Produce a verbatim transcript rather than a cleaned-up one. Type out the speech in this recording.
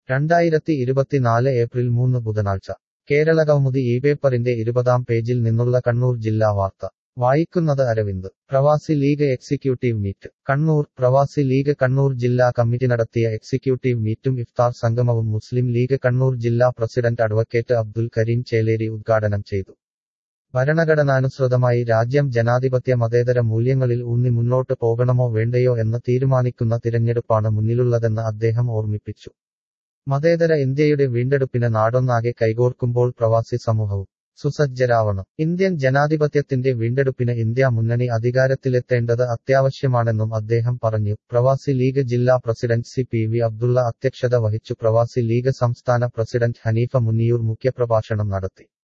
രണ്ടായിരത്തി ഇരുപത്തിനാല് ഏപ്രിൽ മൂന്ന് ബുധനാഴ്ച കേരളകൗമുദി ഈ പേപ്പറിന്റെ ഇരുപതാം പേജിൽ നിന്നുള്ള കണ്ണൂർ ജില്ലാ വാർത്ത വായിക്കുന്നത് അരവിന്ദ്. പ്രവാസി ലീഗ് എക്സിക്യൂട്ടീവ് മീറ്റ് കണ്ണൂർ. പ്രവാസി ലീഗ് കണ്ണൂർ ജില്ലാ കമ്മിറ്റി നടത്തിയ എക്സിക്യൂട്ടീവ് മീറ്റും ഇഫ്താർ സംഗമവും മുസ്ലിം ലീഗ് കണ്ണൂർ ജില്ലാ പ്രസിഡന്റ് അഡ്വക്കേറ്റ് അബ്ദുൽ കരീം ചേലേരി ഉദ്ഘാടനം ചെയ്തു. ഭരണഘടനാനുസൃതമായി രാജ്യം ജനാധിപത്യ മതേതര മൂല്യങ്ങളിൽ ഊന്നി മുന്നോട്ട് പോകണമോ വേണ്ടയോ എന്ന് തീരുമാനിക്കുന്ന തിരഞ്ഞെടുപ്പാണ് മുന്നിലുള്ളതെന്ന് അദ്ദേഹം ഓർമ്മിപ്പിച്ചു. മതേതര ഇന്ത്യയുടെ വീണ്ടെടുപ്പിന് നാടൊന്നാകെ കൈകോർക്കുമ്പോൾ പ്രവാസി സമൂഹവും സുസജ്ജരാവണം. ഇന്ത്യൻ ജനാധിപത്യത്തിന്റെ വീണ്ടെടുപ്പിന് ഇന്ത്യ മുന്നണി അധികാരത്തിലെത്തേണ്ടത് അത്യാവശ്യമാണെന്നും അദ്ദേഹം പറഞ്ഞു. പ്രവാസി ലീഗ് ജില്ലാ president C P V Abdulla അധ്യക്ഷത വഹിച്ചു. പ്രവാസി ലീഗ് സംസ്ഥാന പ്രസിഡന്റ് ഹനീഫ മുന്നിയൂർ മുഖ്യപ്രഭാഷണം നടത്തി.